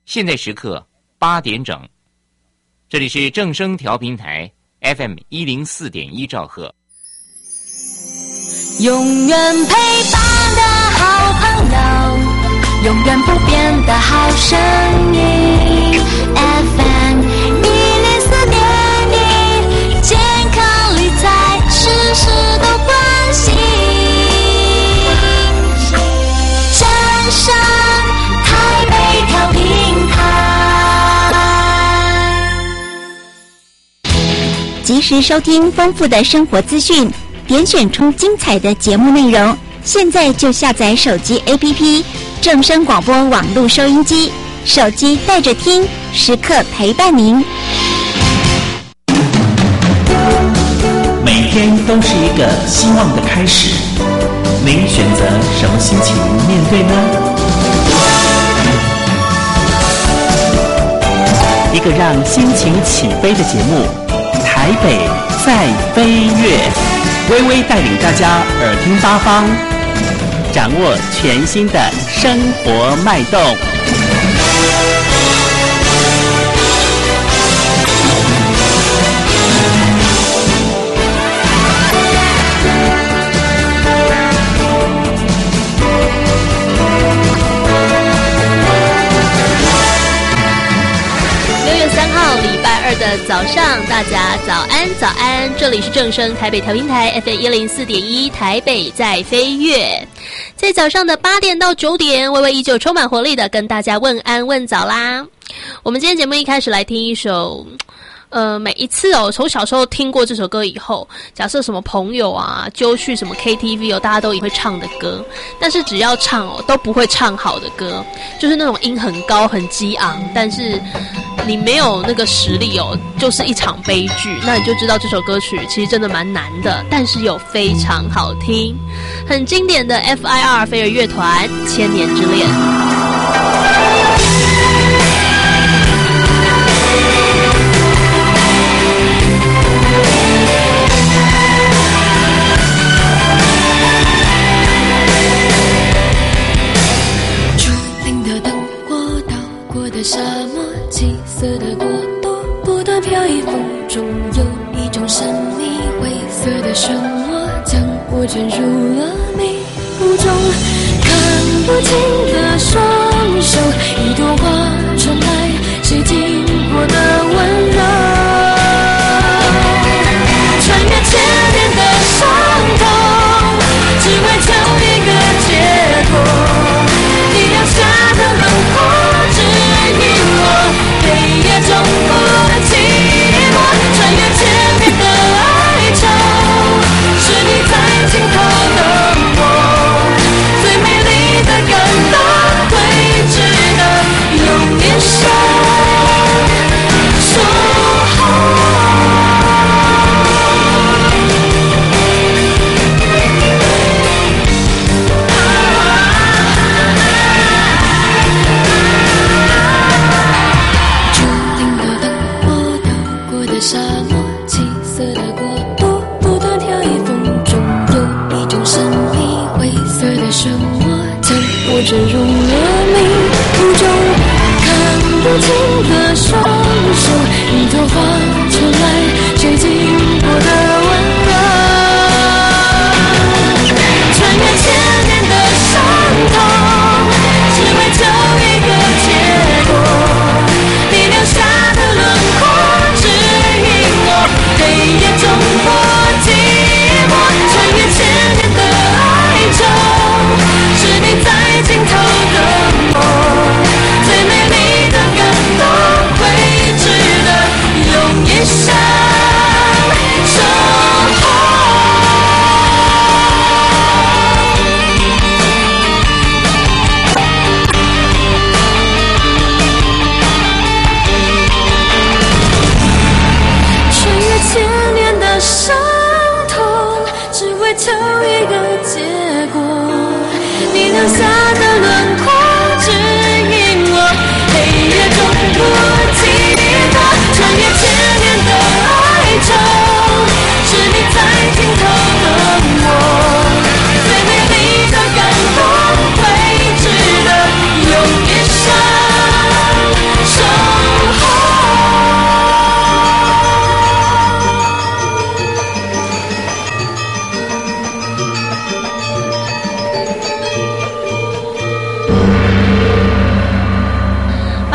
现在时刻8点整，这里是正声调频台 FM104.1兆赫。 永远陪伴的好朋友，永远不变的好声音 FM104.1，健康理财事事都关心，正声台北调频台， 及时收听丰富的生活资讯，点选出精彩的节目内容，现在就下载手机 APP 正声广播网络收音机，手机带着听，时刻陪伴您。 每天都是一个希望的开始，您选择什么心情面对呢？一个让心情起飞的节目，台北在飞跃，微微带领大家耳听八方，掌握全新的生活脉动。 6月3号礼拜2的早上，大家早安早安，这里是正声台北调频台 FM104.1，台北在飞跃，在早上的8点到9点，微微依旧充满活力的跟大家问安问早啦。我们今天节目一开始来听一首每一次从小时候听过这首歌以后，假设什么朋友啊揪去什么 KTV 大家都也会唱的歌，但是只要唱都不会唱好的歌，就是那种音很高很激昂，但是你没有那个实力就是一场悲剧，那你就知道这首歌曲其实真的蛮难的，但是又非常好听，很经典的 FIR 飞儿乐团《千年之恋》。 的沙漠，七色的国度，不断飘逸，风中有一种神秘，灰色的漩涡将我卷入了迷雾中，看不清的双手，一朵花传来谁经过的温柔，穿越千年的伤痛，只为求一个结果，你留下的轮廓黑夜中不能寂寞，穿越千年的哀愁，是你在尽头的我，最美丽的感动。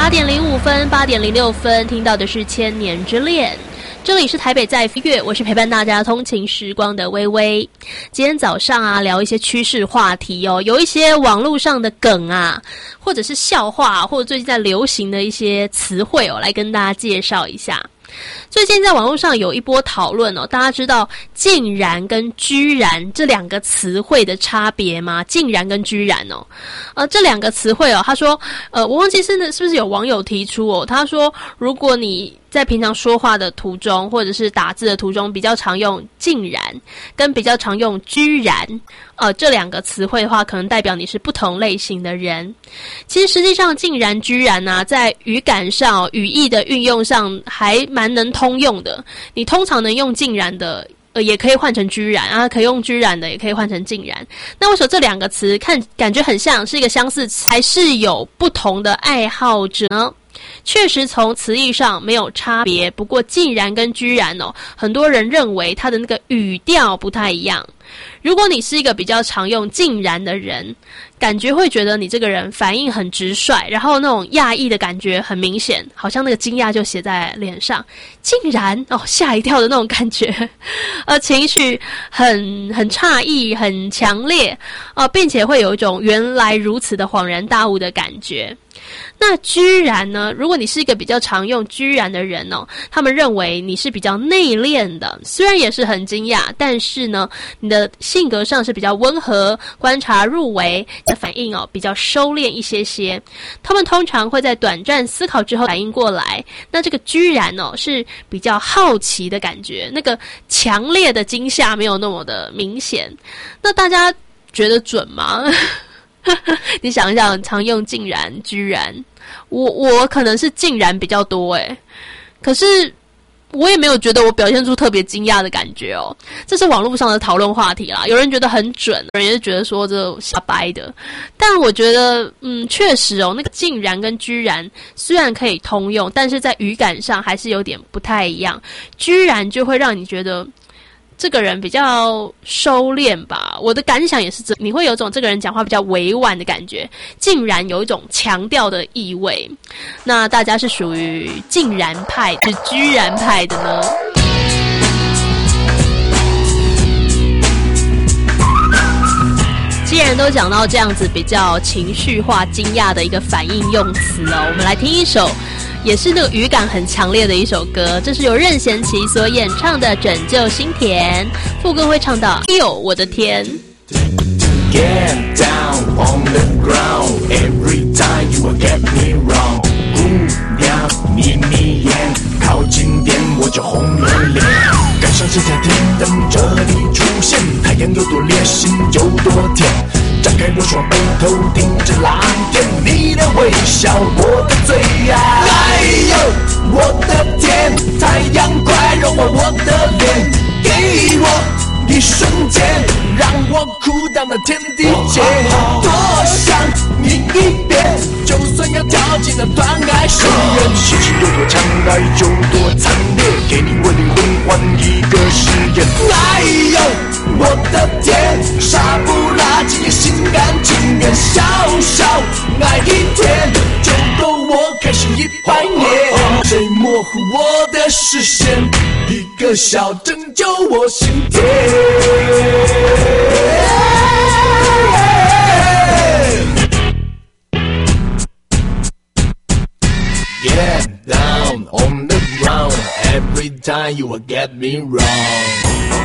8点05分、8点06分，听到的是《千年之恋》。这里是台北在飞跃，我是陪伴大家通勤时光的微微。今天早上啊，聊一些趋势话题哦，有一些网络上的梗啊，或者是笑话，或者最近在流行的一些词汇哦，来跟大家介绍一下。最近在网络上有一波讨论哦，大家知道竟然跟居然这两个词汇的差别吗？竟然跟居然哦，这两个词汇哦，他说，我忘记是不是有网友提出哦，他说如果你在平常说话的途中或者是打字的途中比较常用竟然跟比较常用居然这两个词汇的话，可能代表你是不同类型的人。其实实际上竟然居然啊，在语感上语义的运用上还蛮能通用的。你通常能用竟然的也可以换成居然啊，可以用居然的也可以换成竟然。那为什么这两个词感觉很像，是一个相似词，还是有不同的爱好者呢？确实从词义上没有差别，不过竟然跟居然哦，很多人认为它的那个语调不太一样。如果你是一个比较常用竟然的人，感觉会觉得你这个人反应很直率，然后那种讶异的感觉很明显，好像那个惊讶就写在脸上，竟然哦吓一跳的那种感觉，情绪很诧异，很强烈并且会有一种原来如此的恍然大悟的感觉。那居然呢，如果你是一个比较常用居然的人哦，他们认为你是比较内敛的，虽然也是很惊讶，但是呢你的性格上是比较温和，观察入微，的反应比较收敛一些。他们通常会在短暂思考之后反应过来。那这个居然是比较好奇的感觉，那个强烈的惊吓没有那么的明显。那大家觉得准吗？你想一想，常用竟然居然，我可能是竟然比较多可是我也没有觉得我表现出特别惊讶的感觉哦。这是网络上的讨论话题啦，有人觉得很准，有人也是觉得说这瞎掰的。但我觉得确实那个竟然跟居然虽然可以通用，但是在语感上还是有点不太一样。居然就会让你觉得这个人比较收敛吧，我的感想也是你会有种这个人讲话比较委婉的感觉，竟然有一种强调的意味。那大家是属于竟然派是居然派的呢？既然都讲到这样子比较情绪化惊讶的一个反应用词我们来听一首也是那个语感很强烈的一首歌，这是由任贤齐所演唱的《拯救心田》，副歌会唱到哎呦我的天。 Get down on the ground every time you will get me wrong 姑娘眯眼靠近点我就红了脸赶上这条天等着你出现太阳有多烈心有多甜张开我双背头盯着蓝天你的微笑我的最爱哎呦我的天太阳快融化我的脸给我一瞬间让我哭到那天地间多想你一遍就算要跳进那断崖深渊心情有多强爱就多惨烈给你我灵魂换一个誓言哎呦我的天杀不拉几也心甘情愿小小爱一天就够我开心100年谁模糊我的视线一个笑拯救我心田Get down on the ground every time you will get me wrong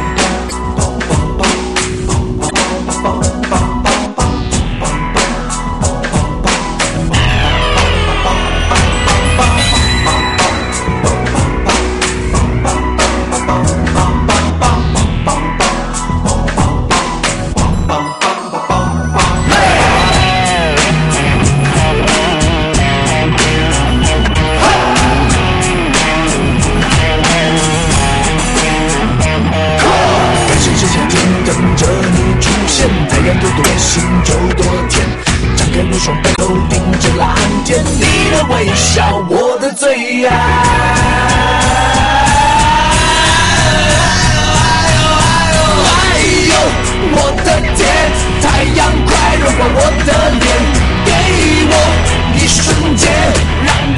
双背头盯着蓝天你的微笑我的最爱哎呦我的天太阳快融化我的脸给我一瞬间让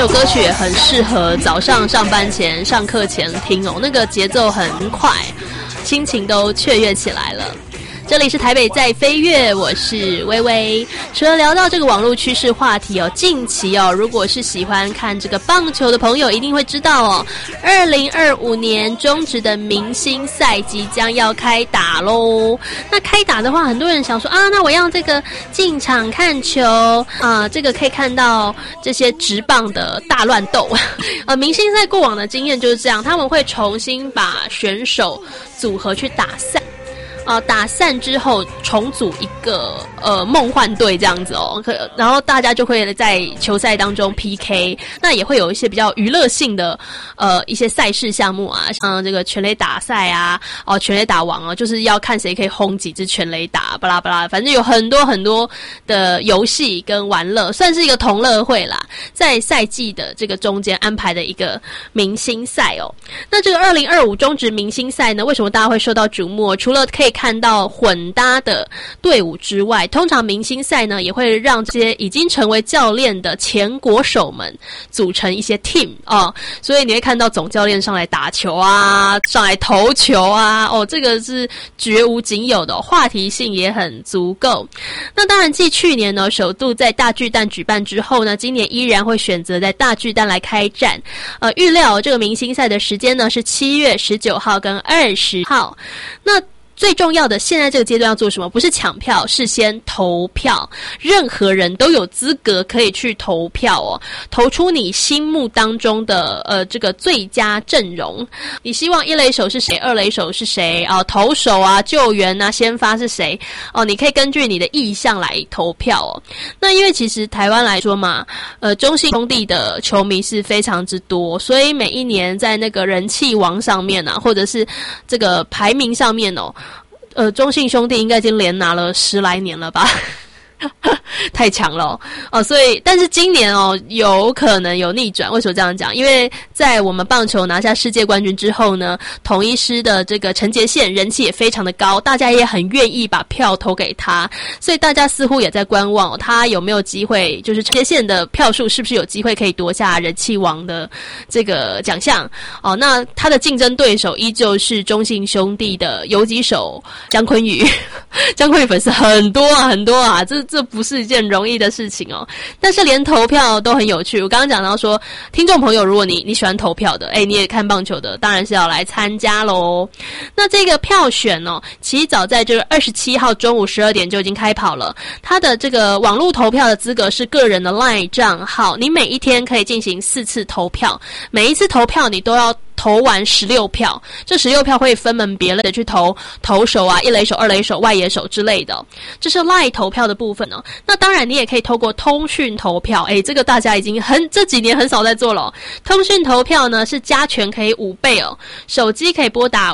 首歌曲也很适合早上上班前、上课前听哦，那个节奏很快，心情都雀跃起来了。这里是台北在飞跃，我是微微。除了聊到这个网络趋势话题哦，近期哦，如果是喜欢看这个棒球的朋友，一定会知道哦，2025年中职的明星赛即将要开打咯。那开打的话，很多人想说啊，那我要这个进场看球啊，这个可以看到这些职棒的大乱斗。明星赛过往的经验就是这样，他们会重新把选手组合去打赛。打散之后重组一个梦幻队这样子哦，然后大家就会在球赛当中 PK， 那也会有一些比较娱乐性的一些赛事项目啊，像这个全垒打赛啊，全垒打王啊，就是要看谁可以轰几支全垒打，巴拉巴拉，反正有很多很多的游戏跟玩乐，算是一个同乐会啦。在赛季的这个中间安排的一个明星赛哦。那这个2025中职明星赛呢，为什么大家会受到瞩目？除了可以看到混搭的队伍之外，通常明星赛呢也会让这些已经成为教练的前国手们组成一些 team 哦，所以你会看到总教练上来打球啊，上来投球啊，这个是绝无仅有的，话题性也很足够。那当然继去年呢首度在大巨蛋举办之后呢，今年依然会选择在大巨蛋来开战。预料这个明星赛的时间呢是7月19号跟20号。那最重要的，现在这个阶段要做什么？不是抢票，是先投票。任何人都有资格可以去投票哦，投出你心目当中的这个最佳阵容。你希望一垒手是谁？二垒手是谁？投手啊、救援啊、先发是谁？你可以根据你的意向来投票哦。那因为其实台湾来说嘛，中信兄弟的球迷是非常之多，所以每一年在那个人气王上面啊，或者是这个排名上面哦。中信兄弟应该已经连拿了10来年了吧。太强了所以但是今年有可能有逆转。为什么这样讲？因为在我们棒球拿下世界冠军之后呢，统一狮的这个陈杰宪人气也非常的高，大家也很愿意把票投给他，所以大家似乎也在观望他有没有机会，就是陈杰宪的票数是不是有机会可以夺下人气王的这个奖项那他的竞争对手依旧是中信兄弟的游击手江坤宇。江坤宇粉丝很多啊很多啊，这不是一件容易的事情哦。但是连投票都很有趣。我刚刚讲到说，听众朋友，如果你喜欢投票的，你也看棒球的，当然是要来参加咯。那这个票选其实早在这个27号中午12点就已经开跑了。它的这个网络投票的资格是个人的 LINE 账号，你每一天可以进行4次投票，每一次投票你都要投完16票，这16票会分门别类的去投手啊、一垒手、二垒手、外野手之类的。这是 LINE 投票的部分哦。那当然你也可以透过通讯投票，这个大家已经这几年很少在做了通讯投票呢是加权可以5倍哦。手机可以拨打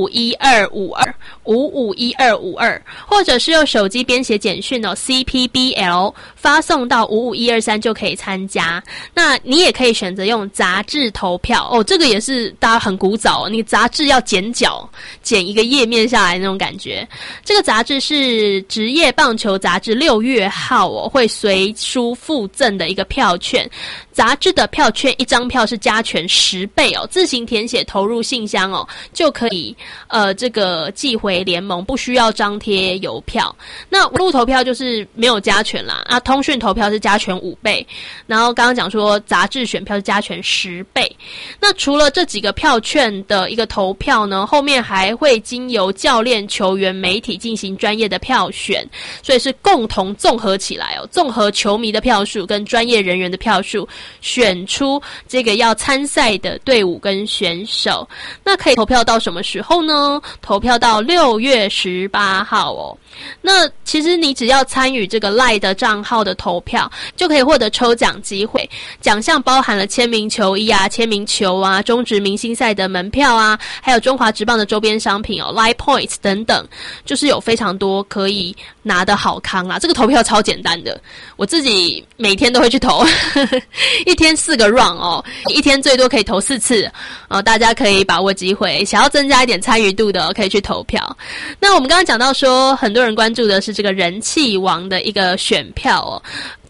551252，或者是用手机编写简讯CPBL 发送到55123就可以参加。那你也可以选择用杂志投票这个也是大家很古早你杂志要剪角，剪一个页面下来那种感觉。这个杂志是职业棒球杂志6月号会随书附赠的一个票券。杂志的票券一张票是加权10倍自行填写投入信箱就可以这个寄回联盟，不需要张贴邮票。那网络投票就是没有加权啦，通讯投票是加权5倍，然后刚刚讲说杂志选票是加权10倍。那除了这几个票券的一个投票呢，后面还会经由教练、球员、媒体进行专业的票选，所以是共同综合起来综合球迷的票数跟专业人员的票数，选出这个要参赛的队伍跟选手。那可以投票到什么时候呢？投票到6月18号那其实你只要参与这个 LINE 的账号的投票，就可以获得抽奖机会。奖项包含了签名球衣啊、签名球啊、中职明星赛的门票啊，还有中华职棒的周边商品LINE Points 等等，就是有非常多可以拿的好康啦。这个投票超简单的，我自己每天都会去投一天4个 round 一天最多可以投4次大家可以把握机会，想要增加一点参与度的可以去投票。那我们刚刚讲到说，很多人关注的是这个人气王的一个选票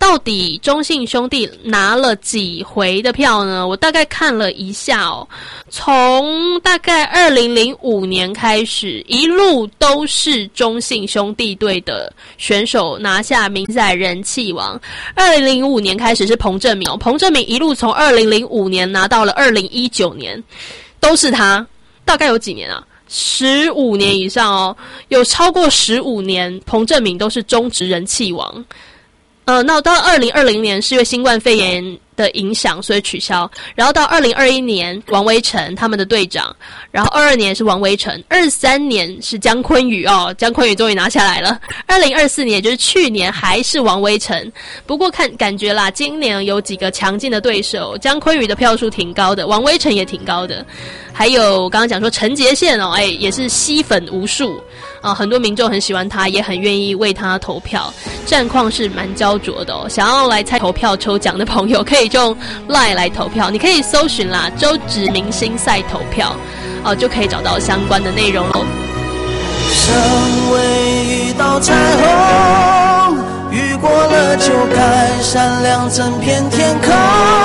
到底中信兄弟拿了几回的票呢？我大概看了一下哦，从大概2005年开始，一路都是中信兄弟队的选手拿下明赛人气王。2005年开始是彭政闵哦，彭政闵一路从2005年拿到了2019年，都是他。大概有几年啊？15年以上哦，有超过15年，彭政闵都是中职人气王。那到2020年是因为新冠肺炎的影响，所以取消。然后到2021年，王威成他们的队长，然后22年是王威成，23年是姜昆宇哦，姜昆宇终于拿下来了。2024年也就是去年还是王威成，不过感觉啦，今年有几个强劲的对手，姜昆宇的票数挺高的，王威成也挺高的。还有刚刚讲说陈杰宪哦，也是吸粉无数啊，很多民众很喜欢他，也很愿意为他投票，战况是蛮焦灼的哦。想要来参投票抽奖的朋友，可以用 LINE 来投票，你可以搜寻啦“周职明星赛投票”哦，就可以找到相关的内容喽。 身为一道彩虹，雨过了就该闪亮整片天空。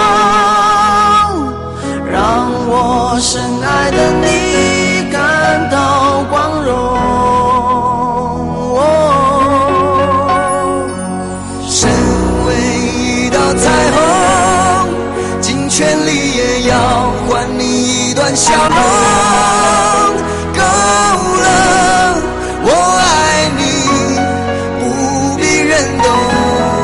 让我深爱的你感到光荣。身为一道彩虹，尽全力也要还你一段笑容。够了，我爱你，不必认懂。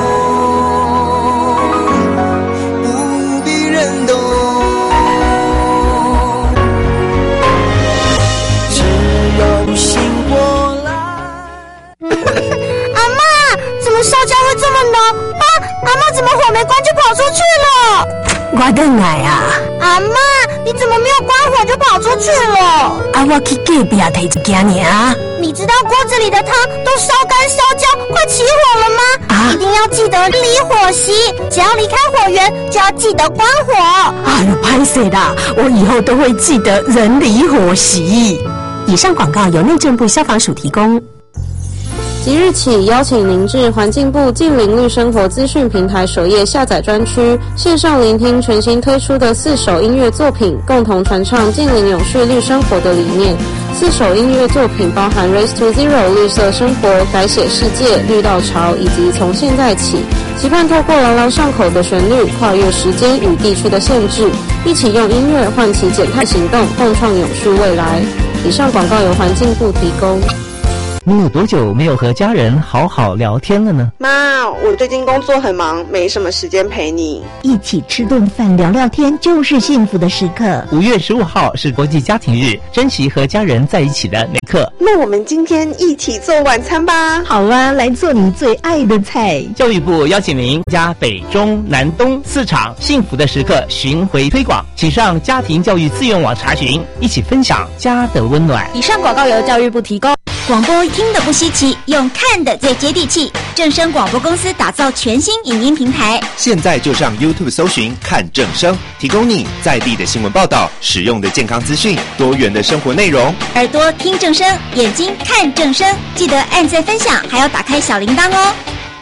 烧焦会这么浓啊！阿嬷怎么火没关就跑出去了？ 我回来啊！ 阿嬷，你怎么没有关火就跑出去了？ 啊，我去隔壁提一件尔。 你知道锅子里的汤都烧干烧焦，快起火了吗？ 啊！ 一定要记得离火熄，只要离开火源就要记得关火。 哎呦，拍谁啦？我以后都会记得人离火熄。以上广告由内政部消防署提供。 即日起，邀请您至环境部近邻绿生活资讯平台首页下载专区，线上聆听全新推出的4首音乐作品，共同传唱近邻永续绿生活的理念。4首音乐作品包含 Race to Zero 绿色生活、改写世界、绿道潮以及从现在起，期盼透过朗朗上口的旋律，跨越时间与地区的限制，一起用音乐唤起减碳行动，共创永续未来。以上广告由环境部提供。 你有多久没有和家人好好聊天了呢？ 妈，我最近工作很忙，没什么时间陪你。 一起吃顿饭聊聊天就是幸福的时刻。 5月15号是国际家庭日，珍惜和家人在一起的那刻。 那我们今天一起做晚餐吧。 好啊，来做你最爱的菜。 教育部邀请您加北中南东4场幸福的时刻巡回推广，请上家庭教育资源网查询，一起分享家的温暖。 以上广告由教育部提供。 广播听得不稀奇，用看的最接地气。正声广播公司打造全新影音平台， 现在就上 YouTube 搜寻看正声，提供你在地的新闻报道、实用的健康资讯、多元的生活内容。 耳朵听正声，眼睛看正声，记得按赞分享，还要打开小铃铛哦。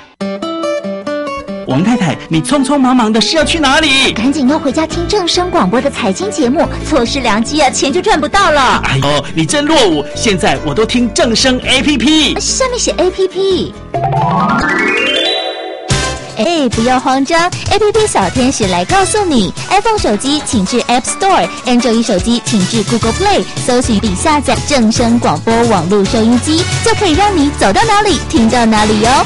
王太太，你匆匆忙忙的是要去哪里？ 赶紧要回家听正声广播的财经节目，错失良机啊，钱就赚不到了。 哎呦，你真落伍！现在我都听正声 APP， 上面写 APP。不要慌张 ，APP 小天使来告诉你 ，iPhone 手机请至 App Store，Android 手机请至 Google Play， 搜寻并下载正声广播网络收音机，就可以让你走到哪里听到哪里哦。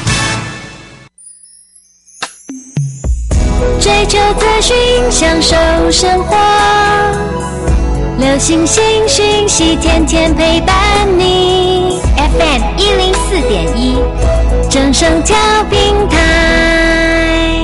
追求资讯，享受生活，流行新讯息，天天陪伴你。FM 104.1，正声调频台。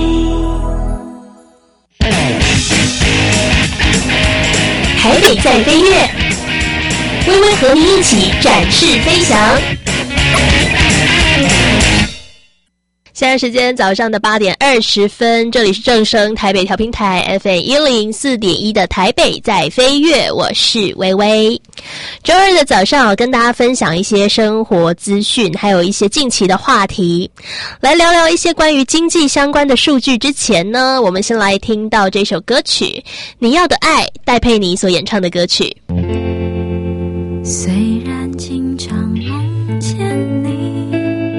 台北在飞跃，微微和你一起展翅飞翔。 现在时间早上的8点20分，这里是正声台北调频台 FM104.1 的台北在飞跃，我是微微。周二的早上跟大家分享一些生活资讯，还有一些近期的话题，来聊聊一些关于经济相关的数据。之前呢，我们先来听到这首歌曲《你要的爱》，戴佩妮所演唱的歌曲。 虽然经常梦见你，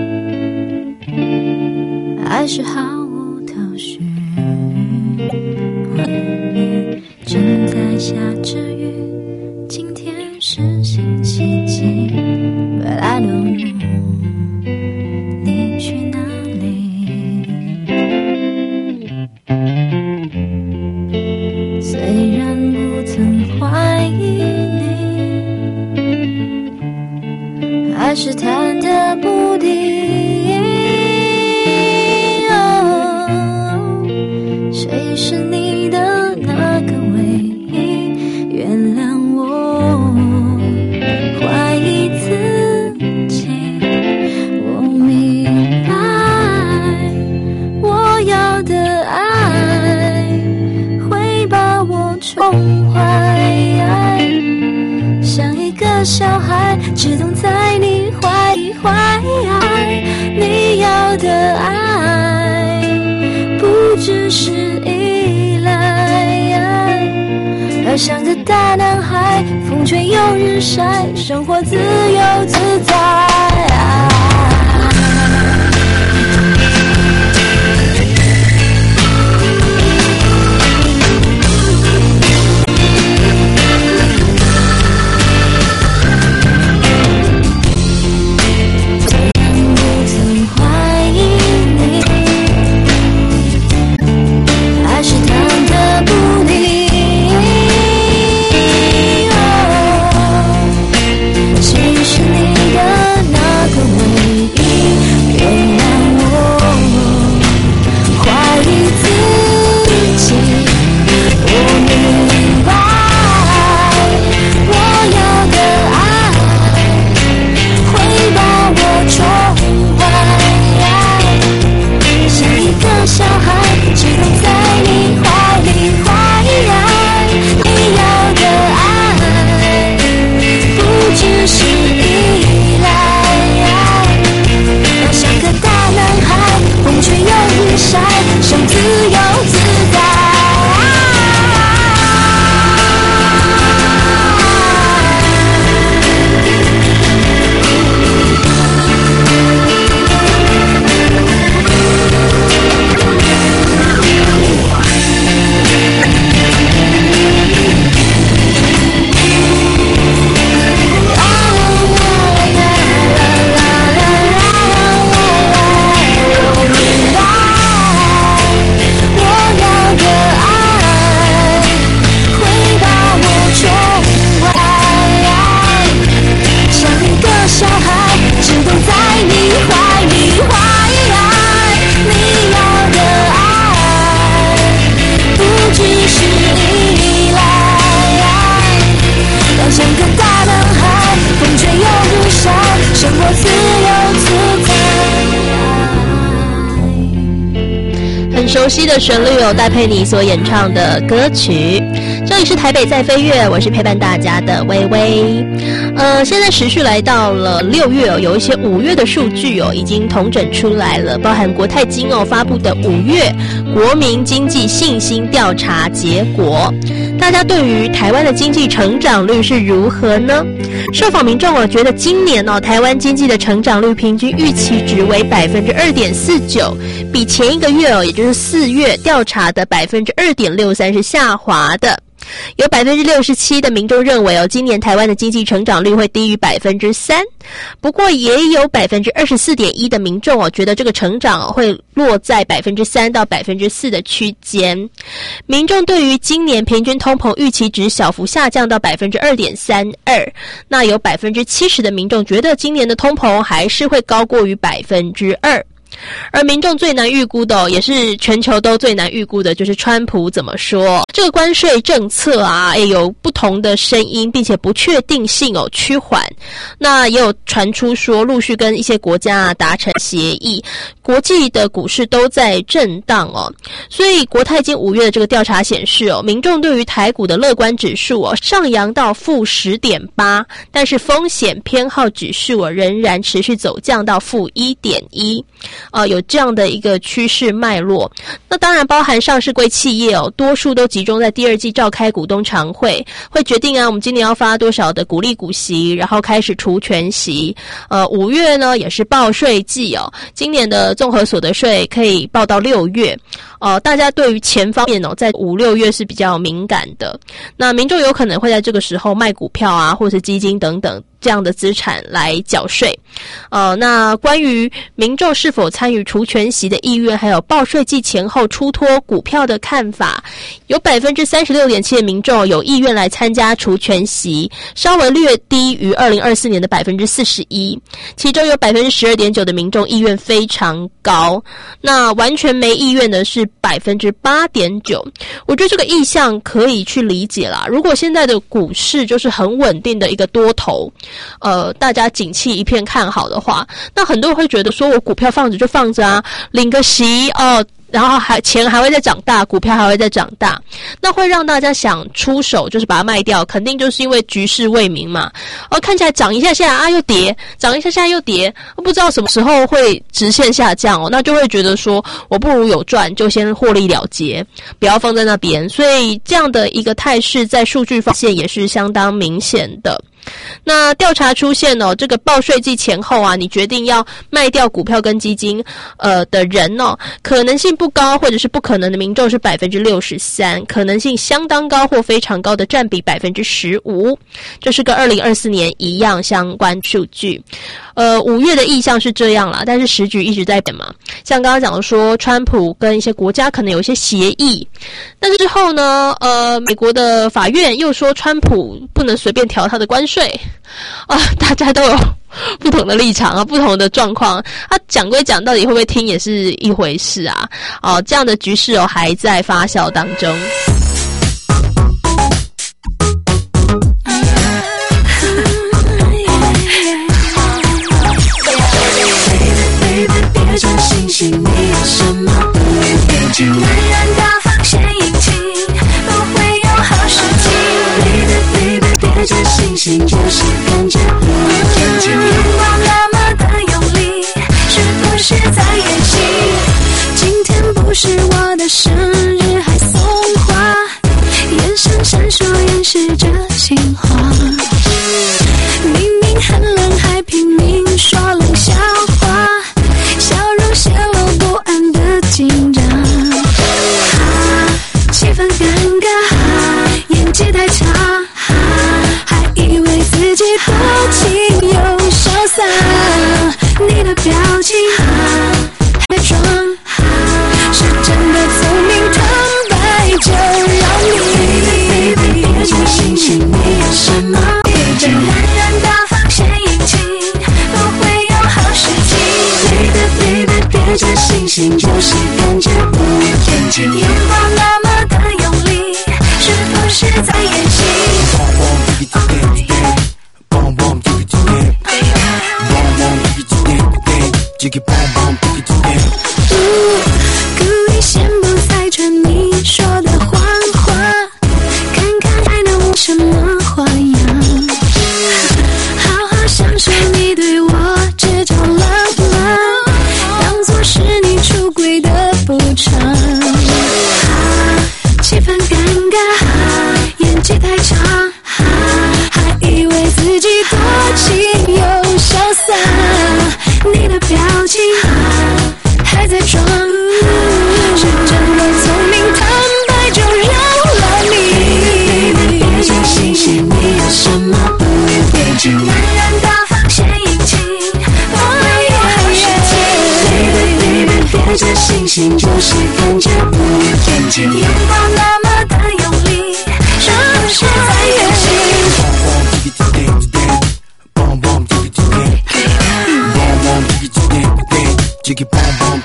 还是毫无头绪，外面正在下着雨，今天是星期几 But I don't know 你去哪里。虽然不曾怀疑你，还是忐忑不定。谁是你的那个唯一？原谅我怀疑自己。我明白，我要的爱会把我宠坏，像一个小孩只懂在你怀里怀。你要的爱不只是依赖，而像个大男孩，风吹又日晒，生活自由自在。 熟悉的旋律有戴佩妮所演唱的歌曲。这里是台北在飞跃，我是陪伴大家的微微。现在时序来到了6月哦，有一些5月的数据哦已经统整出来了，包含国泰金哦发布的5月国民经济信心调查结果。大家对于台湾的经济成长率是如何呢？受访民众觉得今年台湾经济的成长率平均预期值为 2.49%， 比前一个月也就是4月调查的 2.63% 是下滑的。有 67% 的民众认为今年台湾的经济成长率会低于 3%， 不过也有 24.1% 的民众觉得这个成长会落在 3% 到 4% 的区间。民众对于今年平均通膨预期值小幅下降到 2.32%， 那有 70% 的民众觉得今年的通膨还是会高过于 2%。 而民众最难预估的也是全球都最难预估的，就是川普怎么说。这个关税政策啊，有不同的声音，并且不确定性趋缓。那也有传出说，陆续跟一些国家达成协议，国际的股市都在震荡所以国泰金5月的这个调查显示民众对于台股的乐观指数上扬到-10.8%，但是风险偏好指数仍然持续走降到-1.1%，有这样的一个趋势脉络。那当然包含上市柜企业多数都集中在第二季召开股东常会，会决定我们今年要发多少的股利股息，然后开始除权息。5月呢也是报税季今年的综合所得税可以报到6月。大家对于钱方面在5、6月是比较敏感的。那民众有可能会在这个时候卖股票啊，或是基金等等这样的资产来缴税。那关于民众是否参与除权息的意愿，还有报税季前后出脱股票的看法，有 36.7% 的民众有意愿来参加除权息，稍微略低于2024年的 41%， 其中有 12.9% 的民众意愿非常高，那完全没意愿的是 8.9%。 我觉得这个意向可以去理解啦。如果现在的股市就是很稳定的一个多头，大家景气一片看好的话，那很多人会觉得说，我股票放着就放着啊，领个息然后钱还会再长大，股票还会再长大，那会让大家想出手，就是把它卖掉，肯定就是因为局势未明嘛。看起来涨一下下又跌，涨一下下又跌，不知道什么时候会直线下降那就会觉得说，我不如有赚就先获利了结，不要放在那边。所以这样的一个态势在数据方面也是相当明显的。那调查出现这个报税季前后你决定要卖掉股票跟基金的人可能性不高或者是不可能的民众是 63%， 可能性相当高或非常高的占比 15%， 这是跟2024年一样相关数据。5月的意向是这样啦，但是时局一直在变嘛。像刚刚讲的说，川普跟一些国家可能有一些协议，但是之后呢，美国的法院又说川普不能随便调他的关税大家都有不同的立场不同的状况。他讲归讲，到底会不会听也是一回事啊。这样的局势还在发酵当中。 别专心心，你有什么不愿变进？男人大方先引情，不会有好事情。Baby， 别专心心，就是感觉不愿进。眼光那么的用力，是不是在演戏？今天不是我的生日，还送花，眼神闪烁，掩饰着情话。明明很冷，还拼命说冷笑话。笑容泄露不安的紧张，气氛尴尬，演技太差，还以为自己多情又潇洒，你的表情还装，是真的聪明坦白就让你别专心心，你有什么别男人大方先引情，不会有好事情。Baby， 别专心心，就是感觉不愿进。眼光那么的用力，是不是在演戏？故意先不再传你说的谎话，看看还能有什么花样。好好享受你对我这种浪漫，当作是你出轨的补偿。气氛尴尬，演技太差，还以为自己多情又潇洒，你的表情还在装，是真的聪明坦白就让了你。别专心心，你有什么不愿变进？男人大方先引情，不会有好事情。Baby， 别专心心，就是感觉不愿进。眼光那么的用力，是不是在演戏？Jiggy bom bom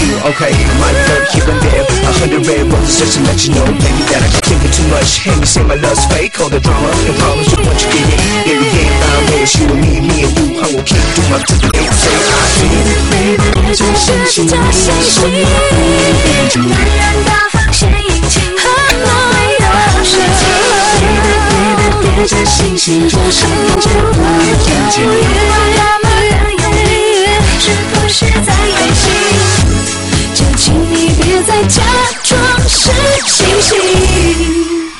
you, okay? My love here and there, 100 red roses just to let you know, baby, that I can't think too much. And you say my love's fake, all the drama and promise you what you get it. Yeah, you get around here, it's you and me and you. I will keep doing my to the day, say I feel it, baby, 就相信，就相信，就男人大方献殷勤，和我没有事情。别再星星，就像就不要见你，那么的永远，是不是在演戏？就请你别再假装是星星。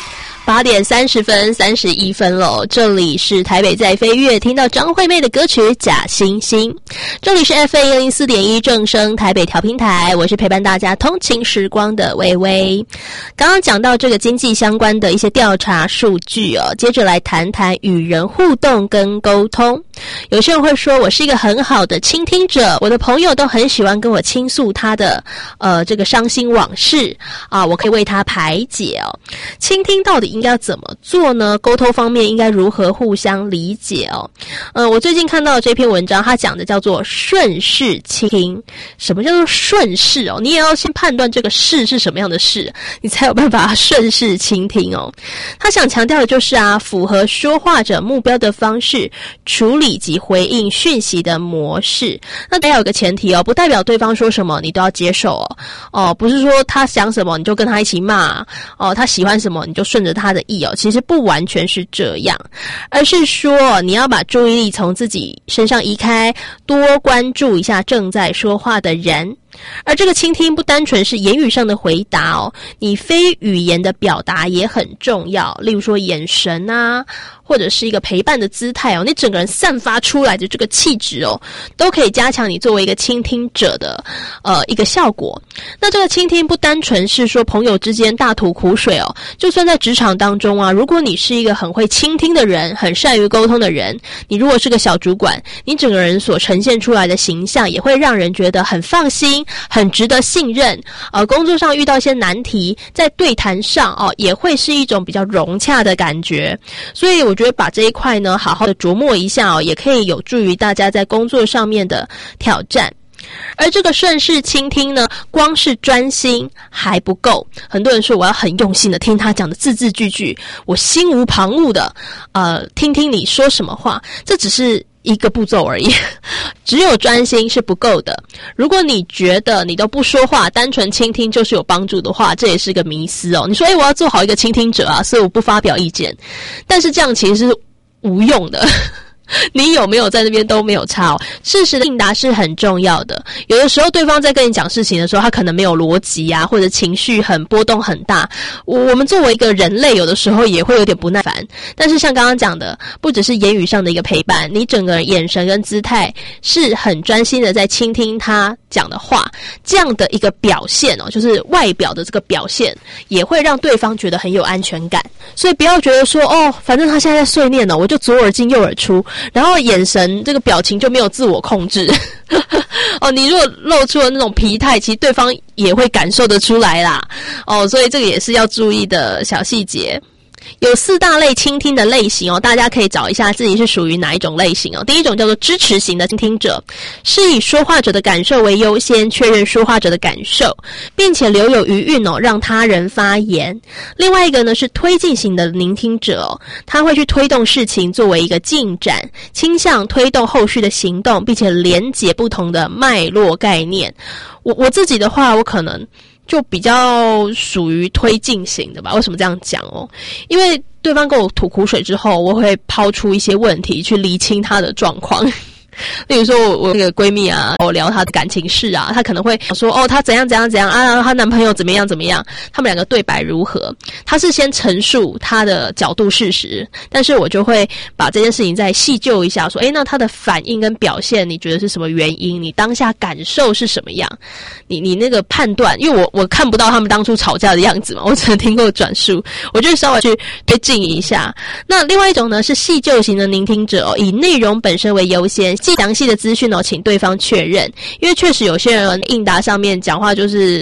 8点30分31分喽，这里是台北在飞跃，听到张惠妹的歌曲《假惺惺》，这里是 FM104.1 正声台北调频台，我是陪伴大家通勤时光的薇薇。刚刚讲到这个经济相关的一些调查数据哦，接着来谈谈与人互动跟沟通。有些人会说我是一个很好的倾听者，我的朋友都很喜欢跟我倾诉他的这个伤心往事啊，我可以为他排解哦。倾听到底应该要怎么做呢？沟通方面应该如何互相理解哦？我最近看到这篇文章，它讲的叫做顺势倾听。什么叫做顺势哦？你也要先判断这个势是什么样的势，你才有办法顺势倾听哦。他想强调的就是符合说话者目标的方式处理及回应讯息的模式。那得有个前提哦，不代表对方说什么你都要接受哦。不是说他想什么你就跟他一起骂哦，他喜欢什么你就顺着他的意哦。其实不完全是这样，而是说你要把注意力从自己身上移开，多关注一下正在说话的人。而这个倾听不单纯是言语上的回答哦，你非语言的表达也很重要，例如说眼神或者是一个陪伴的姿态哦，你整个人散发出来的这个气质哦，都可以加强你作为一个倾听者的一个效果。那这个倾听不单纯是说朋友之间大吐苦水哦，就算在职场当中如果你是一个很会倾听的人，很善于沟通的人，你如果是个小主管，你整个人所呈现出来的形象也会让人觉得很放心，很值得信任。工作上遇到一些难题，在对谈上也会是一种比较融洽的感觉。所以我觉得把这一块呢好好的琢磨一下也可以有助于大家在工作上面的挑战。而这个顺势倾听呢，光是专心还不够。很多人说我要很用心的听他讲的字字句句，我心无旁骛的听听你说什么话，这只是一个步骤而已，只有专心是不够的。如果你觉得你都不说话，单纯倾听就是有帮助的话，这也是个迷思哦。你说我要做好一个倾听者所以我不发表意见，但是这样其实是无用的。你有没有在那边都没有差哦。事实的应答是很重要的。有的时候对方在跟你讲事情的时候，他可能没有逻辑或者情绪很波动很大。我们作为一个人类，有的时候也会有点不耐烦。但是像刚刚讲的，不只是言语上的一个陪伴，你整个眼神跟姿态是很专心的在倾听他讲的话，这样的一个表现就是外表的这个表现，也会让对方觉得很有安全感。所以不要觉得说反正他现在在碎念我就左耳进右耳出，然后眼神这个表情就没有自我控制你如果露出了那种疲态，其实对方也会感受得出来啦所以这个也是要注意的小细节。有4大类倾听的类型大家可以找一下自己是属于哪一种类型第一种叫做支持型的倾听者，是以说话者的感受为优先，确认说话者的感受，并且留有余韵让他人发言。另外一个呢是推进型的聆听者他会去推动事情作为一个进展，倾向推动后续的行动，并且连结不同的脉络概念。我自己的话，我可能就比较属于推进型的吧。为什么这样讲因为对方跟我吐苦水之后，我会抛出一些问题去厘清他的状况。例如说我那个闺蜜我聊她的感情事她可能会说她怎样怎样怎样她男朋友怎么样怎么样，他们两个对白如何。她是先陈述她的角度事实，但是我就会把这件事情再细究一下，说那她的反应跟表现你觉得是什么原因，你当下感受是什么样，你那个判断。因为我看不到他们当初吵架的样子嘛，我只能听过转述，我就稍微去推进一下。那另外一种呢是细究型的聆听者以内容本身为优先，详细的资讯请对方确认。因为确实有些人应答上面讲话就是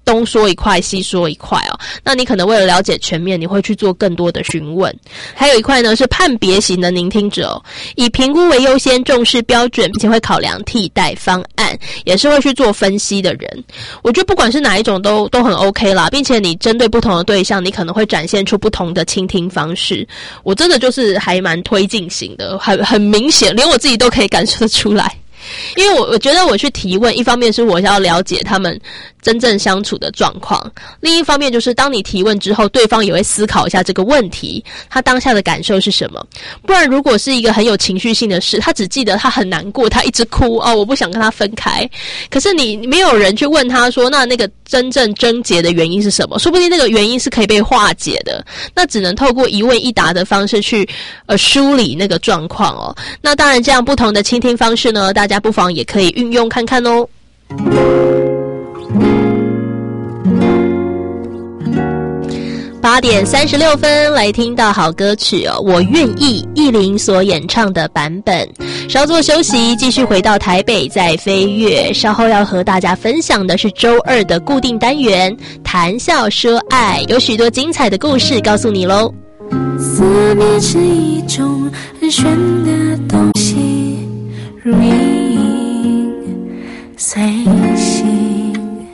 东说一块西说一块哦。那你可能为了了解全面，你会去做更多的询问。还有一块呢是判别型的聆听者哦，以评估为优先，重视标准，并且会考量替代方案，也是会去做分析的人。我觉得不管是哪一种都很 OK 啦，并且你针对不同的对象，你可能会展现出不同的倾听方式。我真的就是还蛮推进型的，很明显，连我自己都可以感受得出来。因为我觉得我去提问，一方面是我要了解他们真正相处的状况，另一方面就是当你提问之后，对方也会思考一下这个问题，他当下的感受是什么。不然如果是一个很有情绪性的事，他只记得他很难过，他一直哭哦，我不想跟他分开。可是你没有人去问他说，那个真正症结的原因是什么？说不定那个原因是可以被化解的。那只能透过一问一答的方式去梳理那个状况哦。那当然，这样不同的倾听方式呢，大家不妨也可以运用看看哦。8点36分，来听到好歌曲哦，我愿意，艺林所演唱的版本。稍作休息，继续回到台北在飞跃。稍后要和大家分享的是周二的固定单元谈笑说爱，有许多精彩的故事告诉你咯。 思念是一种很玄的东西，如影随形，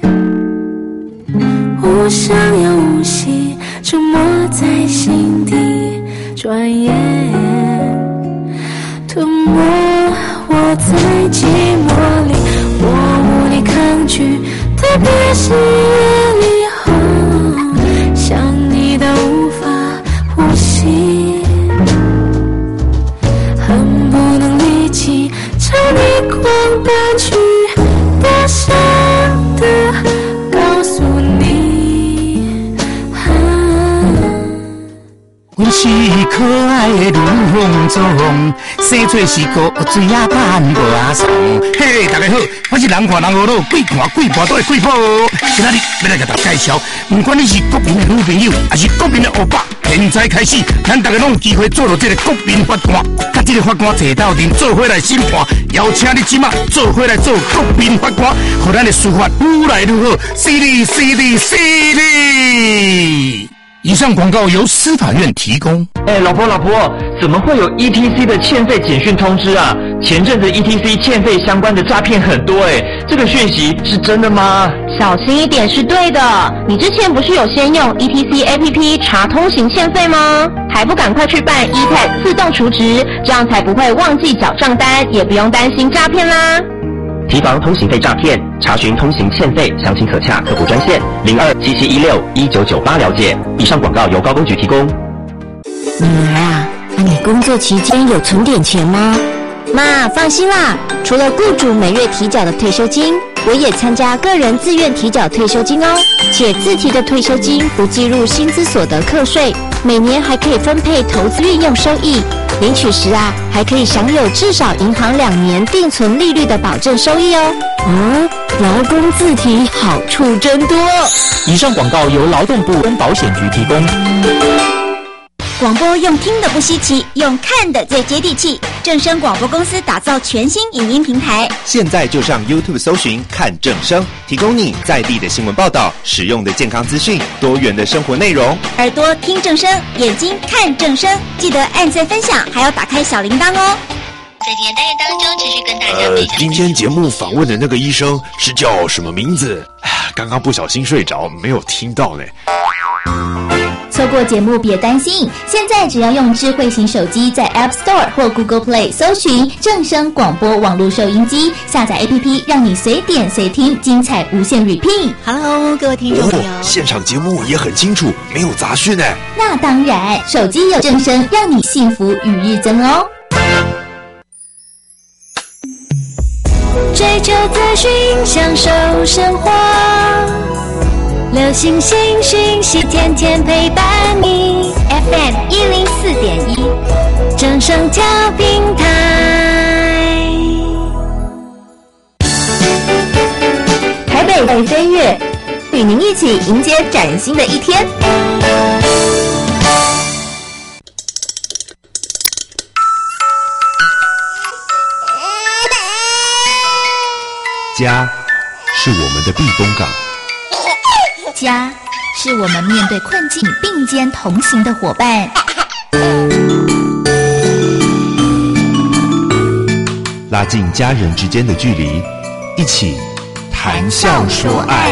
无声又无息，沉默在心底，转眼吞没我在寂寞里，我无力抗拒，特别是夜里后，想你都无法呼吸，恨不能立即朝你狂奔去，大声地告诉你， 阮是可爱的女风中，生做是个水啊扮无阿松。嘿，大家好，我是人看人好老，鬼看鬼婆都会鬼婆。今仔日要来给大家介绍，不管你是国民的女朋友，还是国民的欧巴，现在开始，咱大家拢有机会做到这个国民法官，甲这个法官坐到阵，做伙来审判。邀请你即马做伙来做国民法官，让咱的司法愈来愈好，犀利犀利犀利。以上广告由司法院提供。 老婆，怎么会有 ETC 的欠费简讯通知啊？前阵子 ETC 欠费相关的诈骗很多这个讯息是真的吗？ 小心一点是对的。你之前不是有先用 ETC APP 查通行欠费吗？还不赶快去办 eTag 自动储值，这样才不会忘记缴账单，也不用担心诈骗啦。 提防通行费诈骗，查询通行欠费，详情可洽客服专线0277161998了解。以上广告由高工局提供。 女儿啊，你工作期间有存点钱吗？妈，放心啦，除了雇主每月提缴的退休金，我也参加个人自愿提缴退休金哦，且自提的退休金不计入薪资所得课税，每年还可以分配投资运用收益，领取时啊，还可以享有至少银行2年定存利率的保证收益哦。劳工自提好处真多。 以上广告由劳动部跟保险局提供。 广播用听的不稀奇，用看的最接地气。正声广播公司打造全新影音平台， 现在就上 YouTube 搜寻看正声，提供你在地的新闻报道、实用的健康资讯、多元的生活内容。 耳朵听正声，眼睛看正声，记得按赞分享，还要打开小铃铛哦。 在今天单元当中，持续跟大家分享。 今天节目访问的那个医生是叫什么名字？刚刚不小心睡着，没有听到呢。 错过节目别担心，现在只要用智慧型手机在 App Store 或 Google Play 搜寻正声广播网络收音机，下载 APP 让你随点随听，精彩无限 repeat。 Hello， 各位听众朋友， 现场节目也很清楚，没有杂讯呢。 那当然，手机有正声，让你幸福与日增哦。 追求资讯，享受生活，流行新讯息，天天陪伴你。FM 104.1，正声调频台。 台北在飞跃，与您一起迎接崭新的一天。 家是我们的避风港， 家，是我们面对困境并肩同行的伙伴。 拉近家人之间的距离，一起谈笑说爱。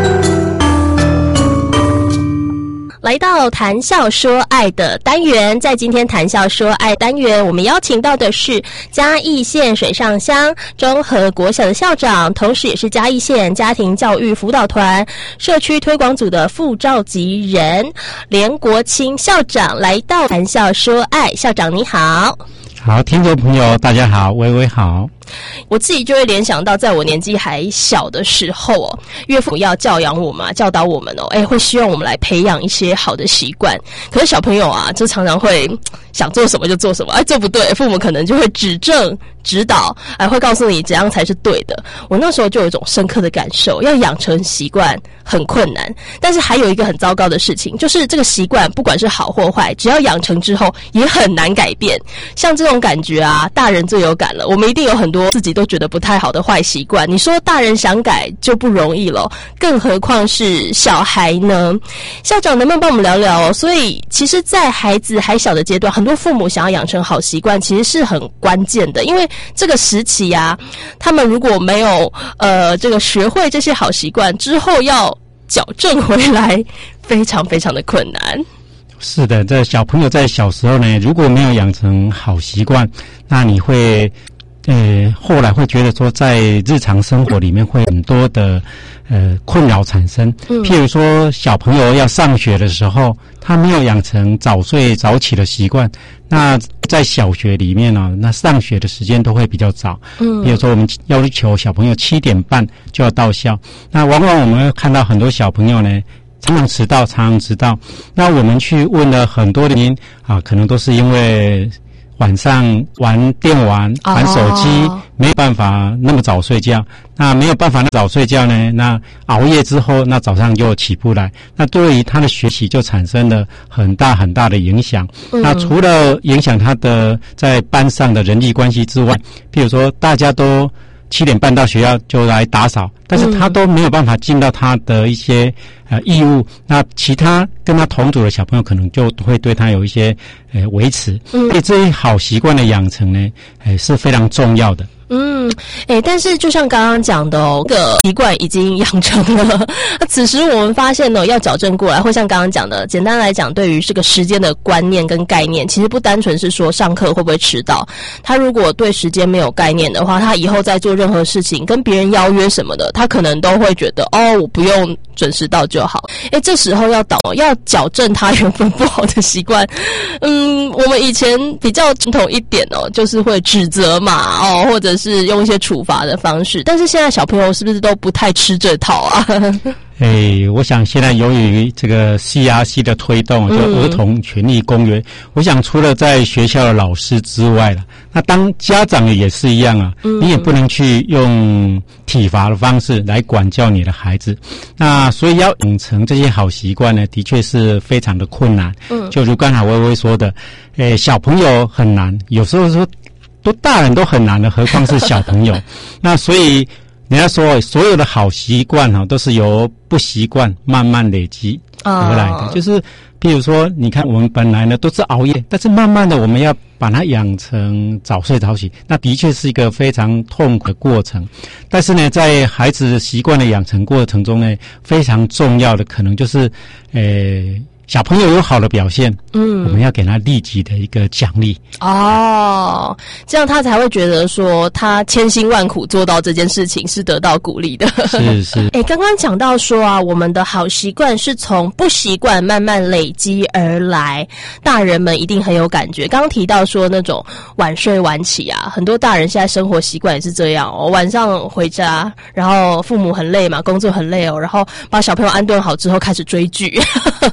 来到谈笑说爱的单元，在今天谈笑说爱单元，我们邀请到的是嘉义县水上乡中和国小的校长，同时也是嘉义县家庭教育辅导团社区推广组的副召集人连国清校长，来到谈笑说爱。校长你好。 好，听众朋友大家好，微微好。 我自己就会联想到，在我年纪还小的时候哦，岳父要教养我们、教导我们哦，会希望我们来培养一些好的习惯。可是小朋友啊，就常常会想做什么就做什么，做不对，父母可能就会指正、指导，会告诉你怎样才是对的。我那时候就有一种深刻的感受，要养成习惯很困难。但是还有一个很糟糕的事情，就是这个习惯不管是好或坏，只要养成之后也很难改变。像这种感觉啊，大人最有感了。我们一定有很多自己都觉得不太好的坏习惯，你说大人想改就不容易了，更何况是小孩呢？校长能不能帮我们聊聊哦？所以其实在孩子还小的阶段，很多父母想要养成好习惯其实是很关键的，因为这个时期啊，他们如果没有这个学会这些好习惯之后，要矫正回来非常非常的困难。 是的，这小朋友在小时候呢，如果没有养成好习惯，那你会后来会觉得说，在日常生活里面会很多的困扰产生。譬如说，小朋友要上学的时候，他没有养成早睡早起的习惯，那在小学里面呢，那上学的时间都会比较早。比如说我们要求小朋友7点半就要到校，那往往我们会看到很多小朋友呢，常常迟到。那我们去问了很多的原因啊，可能都是因为晚上玩电玩、玩手机，没有办法那么早睡觉。那没有办法那么早睡觉呢，那熬夜之后，那早上就起不来。那对于他的学习就产生了很大很大的影响。那除了影响他的在班上的人际关系之外，譬如说大家都7点半到学校就来打扫，但是他都没有办法尽到他的一些义务，那其他跟他同组的小朋友可能就会对他有一些维持。所以这些好习惯的养成呢，是非常重要的。 但是就像刚刚讲的这个习惯已经养成了，此时我们发现要矫正过来，或像刚刚讲的，简单来讲，对于这个时间的观念跟概念，其实不单纯是说上课会不会迟到，他如果对时间没有概念的话，他以后在做任何事情，跟别人邀约什么的，他可能都会觉得我不用准时到就好。这时候要矫正他原本不好的习惯，我们以前比较传统一点就是会指责嘛，或者是用一些处罚的方式，但是现在小朋友是不是都不太吃这套啊？ 我想现在由于这个 CRC 的推动，就儿童权利公约，我想除了在学校的老师之外了，那当家长也是一样啊，你也不能去用体罚的方式来管教你的孩子。那所以要养成这些好习惯呢，的确是非常的困难。就如刚才微微说的，小朋友很难，有时候说都大人都很难了，何况是小朋友。那所以人家说，所有的好习惯都是由不习惯慢慢累积而来的。就是比如说，你看我们本来呢都是熬夜，但是慢慢的我们要把它养成早睡早起，那的确是一个非常痛苦的过程。但是呢，在孩子习惯的养成过程中呢，非常重要的可能就是小朋友有好的表现，我们要给他立即的一个奖励。 这样他才会觉得说他千辛万苦做到这件事情是得到鼓励的。 是。 刚刚讲到说啊，我们的好习惯是从不习惯慢慢累积而来，大人们一定很有感觉。刚刚提到说那种晚睡晚起啊，很多大人现在生活习惯也是这样晚上回家，然后父母很累嘛，工作很累然后把小朋友安顿好之后开始追剧。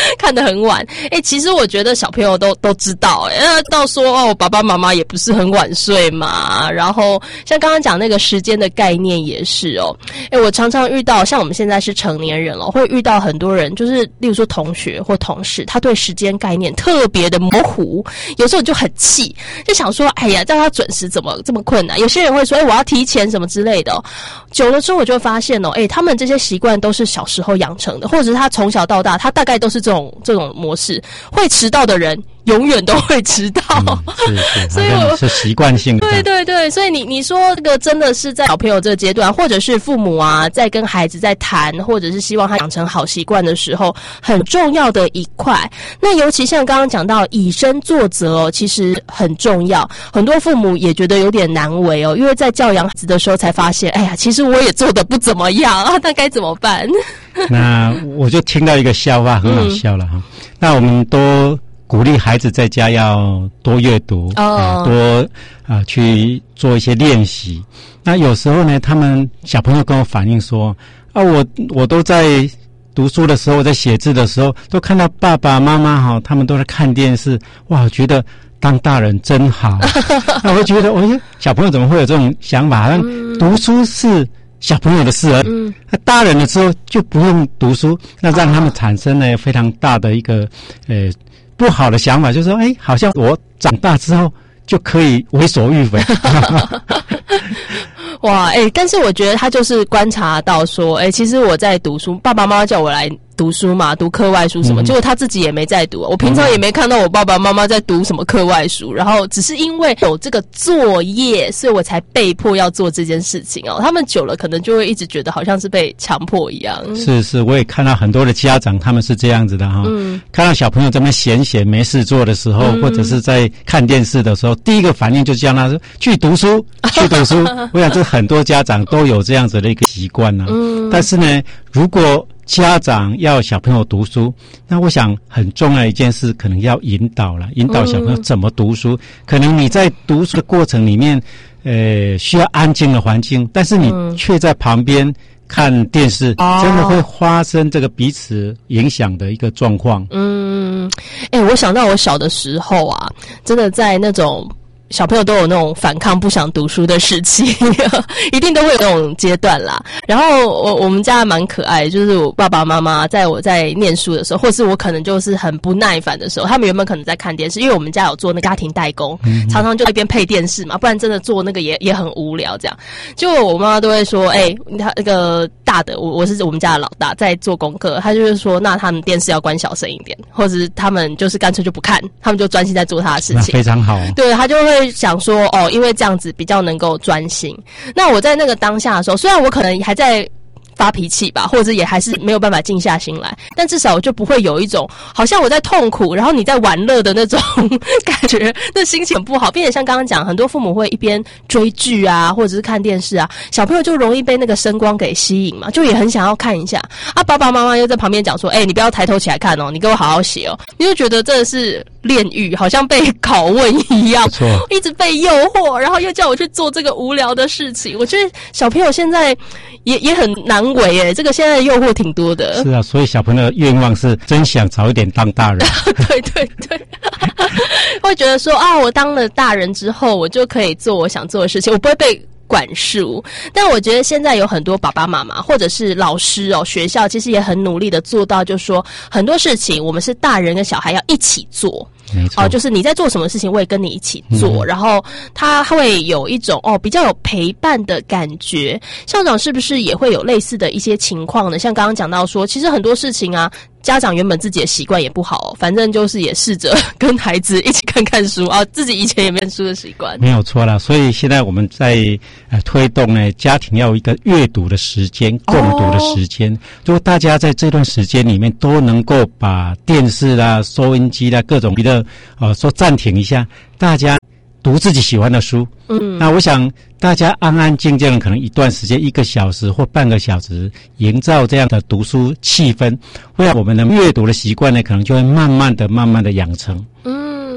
看得很晚。其实我觉得小朋友都知道，到说爸爸妈妈也不是很晚睡嘛。然后像刚刚讲那个时间的概念也是哦。我常常遇到，像我们现在是成年人了，会遇到很多人，就是例如说同学或同事，他对时间概念特别的模糊，有时候就很气，就想说，哎呀，让他准时怎么这么困难？有些人会说，我要提前什么之类的。久了之后，我就会发现他们这些习惯都是小时候养成的，或者是他从小到大，他大概都是这种模式。会迟到的人永远都会迟到， 是所以我是习惯性的。 对，所以你说这个真的是在小朋友这个阶段，或者是父母啊，在跟孩子在谈，或者是希望他养成好习惯的时候，很重要的一块。那尤其像刚刚讲到以身作则其实很重要。很多父母也觉得有点难为因为在教养孩子的时候才发现，哎呀，其实我也做得不怎么样啊，那该怎么办？ 那我就听到一个笑话，很好笑了哈。那我们都鼓励孩子在家要多阅读，多去做一些练习。那有时候呢，他们小朋友跟我反映说，我都在读书的时候，我在写字的时候，都看到爸爸妈妈他们都在看电视，哇，我觉得当大人真好。那我会觉得，小朋友怎么会有这种想法？读书是小朋友的事那大人的时候就不用读书，那让他们产生了非常大的一个不好的想法，就是说，好像我长大之后就可以为所欲为。 哇，但是我觉得他就是观察到说，其实我在读书，爸爸妈妈叫我来读书嘛，读课外书什么，结果他自己也没在读。我平常也没看到我爸爸妈妈在读什么课外书，然后只是因为有这个作业，所以我才被迫要做这件事情他们久了可能就会一直觉得好像是被强迫一样。 是，我也看到很多的家长他们是这样子的看到小朋友这么闲没事做的时候，或者是在看电视的时候，第一个反应就叫他说去读书，去读书。我想这很多家长都有这样子的一个习惯但是呢，如果家长要小朋友读书，那我想很重要的一件事，可能要引导小朋友怎么读书。可能你在读书的过程里面，需要安静的环境，但是你却在旁边看电视，真的会发生这个彼此影响的一个状况。 我想到我小的时候啊，真的在那种小朋友都有那种反抗不想读书的时期一定都会有那种阶段啦。然后我们家蛮可爱，就是我爸爸妈妈在我在念书的时候，或是我可能就是很不耐烦的时候，他们原本可能在看电视，因为我们家有做那个家庭代工，常常就一边配电视嘛，不然真的做那个也很无聊这样。结果我妈妈都会说，他那个大的我是我们家的老大，在做功课，他就是说那他们电视要关小声一点，或者是他们就是干脆就不看，他们就专心在做他的事情。 非常好。 对，他就会想说因为这样子比较能够专心。那我在那个当下的时候，虽然我可能还在发脾气吧，或者也还是没有办法静下心来，但至少我就不会有一种好像我在痛苦，然后你在玩乐的那种感觉，那心情很不好。并且像刚刚讲，很多父母会一边追剧啊，或者是看电视啊，小朋友就容易被那个声光给吸引嘛，就也很想要看一下爸爸妈妈又在旁边讲说，你不要抬头起来看你给我好好写你就觉得真的是炼狱，好像被拷问一样，一直被诱惑，然后又叫我去做这个无聊的事情。我觉得小朋友现在也很难为这个现在的诱惑挺多的。 是啊，所以小朋友的愿望是真想早一点当大人。 对会觉得说我当了大人之后，我就可以做我想做的事情，我不会被管束。但我觉得现在有很多爸爸妈妈或者是老师学校其实也很努力的做到，就是说很多事情我们是大人跟小孩要一起做。就是你在做什么事情我也跟你一起做，然后他会有一种比较有陪伴的感觉。校长是不是也会有类似的一些情况呢？像刚刚讲到说，其实很多事情啊，家长原本自己的习惯也不好反正就是也试着跟孩子一起看书自己以前也没看书的习惯。 没有错啦，所以现在我们在推动呢，家庭要有一个阅读的时间，共读的时间。如果大家在这段时间里面都能够把电视啦、收音机啦、各种娱乐说暂停一下，大家读自己喜欢的书。那我想大家安安静静的可能一段时间1个小时或半个小时，营造这样的读书气氛，会让我们的阅读的习惯呢，可能就会慢慢的养成。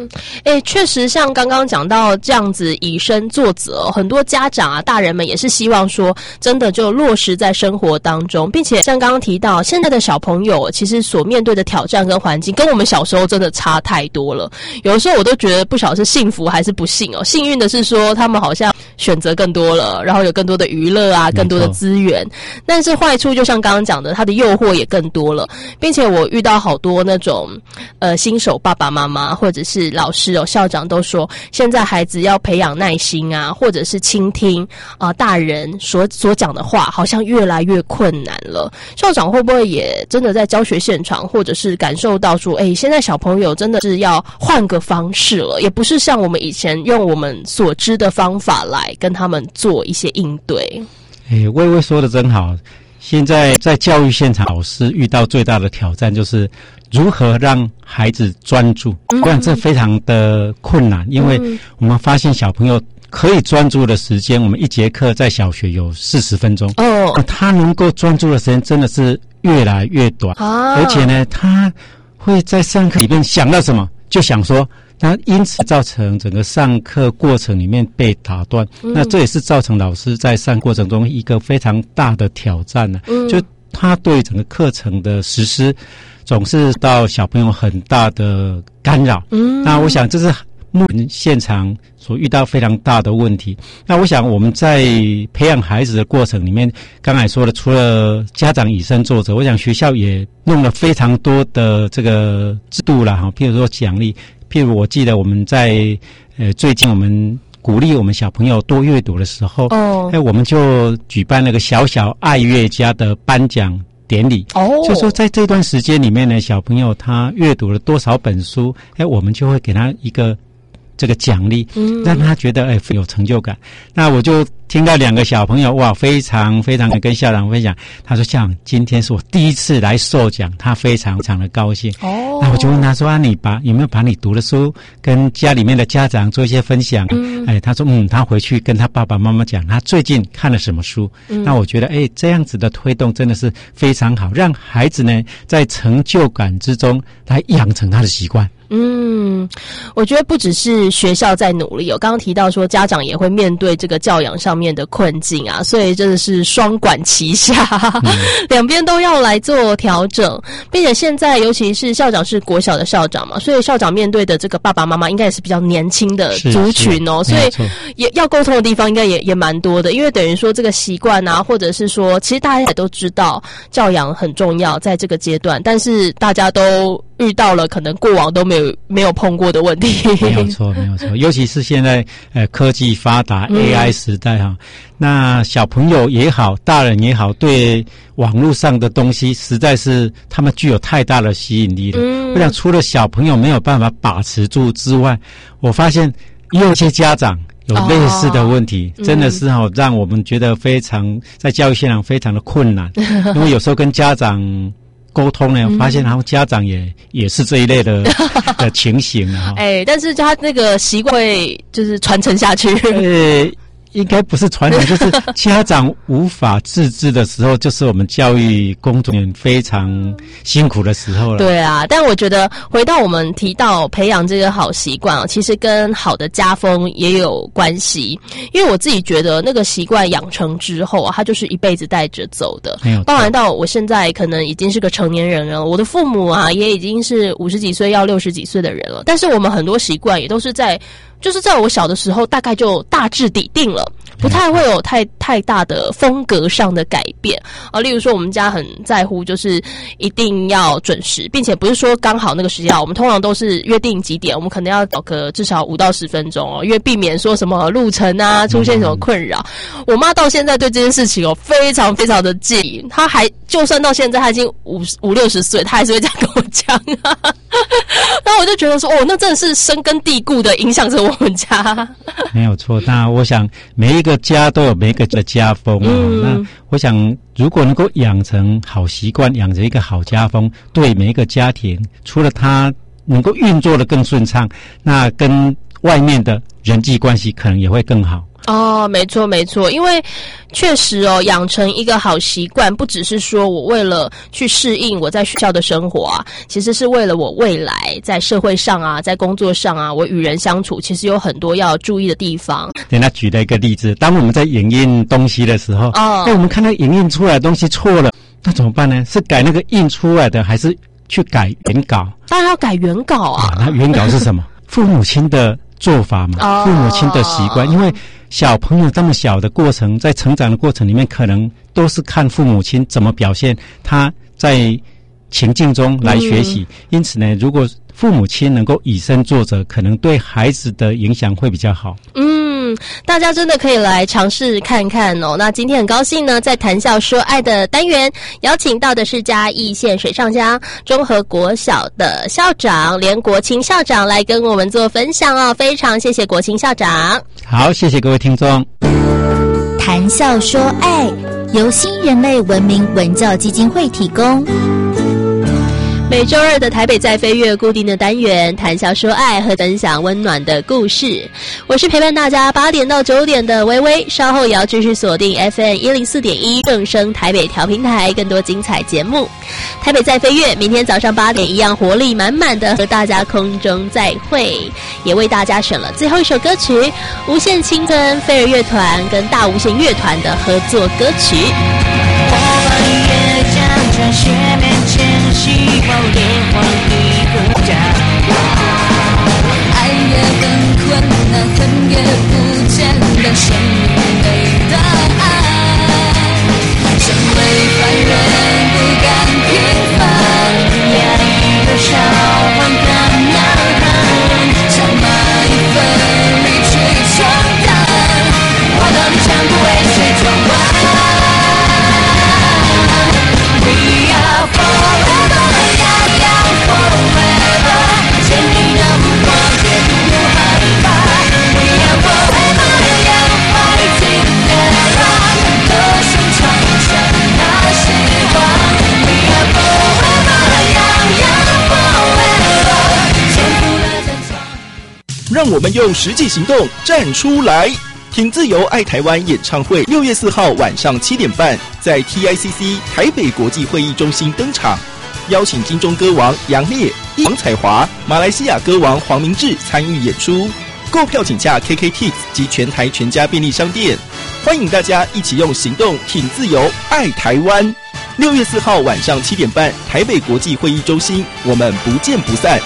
确实像刚刚讲到这样子以身作则，很多家长啊、大人们也是希望说，真的就落实在生活当中，并且像刚刚提到，现在的小朋友其实所面对的挑战跟环境，跟我们小时候真的差太多了。有的时候我都觉得不晓得是幸福还是不幸哦。幸运的是说，他们好像选择更多了，然后有更多的娱乐啊，更多的资源。但是坏处就像刚刚讲的，它的诱惑也更多了，并且我遇到好多那种新手爸爸妈妈或者是老师校长都说，现在孩子要培养耐心啊，或者是倾听大人所讲的话，好像越来越困难了。校长会不会也真的在教学现场，或者是感受到说，现在小朋友真的是要换个方式了，也不是像我们以前用我们所知的方法来跟他们做一些应对。 薇薇说的真好，现在在教育现场，老师遇到最大的挑战就是如何让孩子专注，不然这非常的困难，因为我们发现小朋友可以专注的时间，我们一节课在小学有40分钟，他能够专注的时间真的是越来越短，而且呢，他会在上课里面想到什么就想说，那因此造成整个上课过程里面被打断，那这也是造成老师在上过程中一个非常大的挑战呢。就他对整个课程的实施总是到小朋友很大的干扰。那我想这是目前现场所遇到非常大的问题。那我想我们在培养孩子的过程里面，刚才说的，除了家长以身作则，我想学校也弄了非常多的这个制度啦，譬如说奖励。譬如我记得我们在最近我们鼓励我们小朋友多阅读的时候，我们就举办那个小小爱乐家的颁奖典礼。就说在这段时间里面呢，小朋友他阅读了多少本书，我们就会给他一个这个奖励，让他觉得有成就感。那我就听到2个小朋友非常非常的跟校长分享，他说校长今天是我第一次来受奖，他非常非常的高兴。那我就问他说有没有把你读的书跟家里面的家长做一些分享？他说他回去跟他爸爸妈妈讲他最近看了什么书。那我觉得这样子的推动真的是非常好，让孩子呢在成就感之中来养成他的习惯。 我觉得不只是学校在努力，刚刚提到说家长也会面对这个教养上面的困境啊，所以真的是双管齐下，两边都要来做调整，并且现在尤其是校长是国小的校长嘛，所以校长面对的这个爸爸妈妈应该也是比较年轻的族群所以也要沟通的地方应该也蛮多的，因为等于说这个习惯啊，或者是说其实大家也都知道教养很重要在这个阶段，但是大家都遇到了可能过往都没有碰过的问题。 没有错，尤其是现在科技发达，AI 时代那小朋友也好，大人也好，对网络上的东西实在是他们具有太大的吸引力了。我想除了小朋友没有办法把持住之外，我发现也有些家长有类似的问题，真的是让我们觉得非常在教育现场非常的困难，因为有时候跟家长沟通呢，发现然后家长也是这一类的情形但是他那个习惯会就是传承下去。 应该不是传承，就是家长无法自制的时候，就是我们教育工作人员非常辛苦的时候了。 对啊，但我觉得回到我们提到培养这个好习惯其实跟好的家风也有关系。因为我自己觉得那个习惯养成之后它就是一辈子带着走的。包含到我现在可能已经是个成年人了，我的父母也已经是50几岁要60几岁的人了，但是我们很多习惯也都是在我小的时候大概就大致底定了，不太会有太大的风格上的改变例如说我们家很在乎就是一定要准时，并且不是说刚好那个时间我们通常都是约定几点，我们可能要找个至少5到10分钟因为避免说什么路程出现什么困扰。我妈到现在对这件事情非常非常的介意，她还就算到现在她已经50、60岁，她还是会这样跟我讲然后我就觉得说那真的是深根蒂固的影响着我们家。 没有错，那我想每一个家都有每一个的家风那我想如果能够养成好习惯，养成一个好家风，对每一个家庭除了他能够运作的更顺畅，那跟外面的人际关系可能也会更好。 哦，没错没错，因为确实哦，养成一个好习惯，不只是说我为了去适应我在学校的生活啊，其实是为了我未来在社会上啊，在工作上啊，我与人相处，其实有很多要注意的地方。 对，那举了一个例子，当我们在影印东西的时候，那我们看到影印出来的东西错了，那怎么办呢？是改那个印出来的，还是去改原稿？ 当然要改原稿啊。 那原稿是什么？父母亲的做法嘛，父母亲的习惯，因为小朋友这么小的过程，在成长的过程里面，可能都是看父母亲怎么表现，他在情境中来学习。因此呢，如果父母亲能够以身作则，可能对孩子的影响会比较好。 大家真的可以来尝试看看哦。那今天很高兴呢，在谈笑说爱的单元，邀请到的是嘉义县水上乡中和国小的校长连国清校长来跟我们做分享哦。非常谢谢国清校长。 好，谢谢各位听众。 谈笑说爱，由新人类文明文教基金会提供。 每周二的台北在飞跃固定的单元谈笑说爱和分享温暖的故事，我是陪伴大家8点到9点的微微，稍后也要继续锁定 FM104.1 正声台北调频台，更多精彩节目。台北在飞跃明天早上8点一样活力满满的和大家空中再会，也为大家选了最后一首歌曲，无限青春飞儿乐团跟大无限乐团的合作歌曲。 我们也将这些面前希望变换一个家，爱也很困难，恨也不简单，生命没答案，成为凡人不敢平凡，压抑的召唤的呐喊，想把一份力去承担，我的理想不为谁装完。 让我们用实际行动站出来！挺自由爱台湾演唱会6月4号晚上7点半在 TICC 台北国际会议中心登场，邀请金钟歌王杨烈、王彩华、马来西亚歌王黄明志参与演出。购票请洽 KKTIX 及全台全家便利商店。欢迎大家一起用行动挺自由爱台湾。6月4号晚上7点半台北国际会议中心，我们不见不散。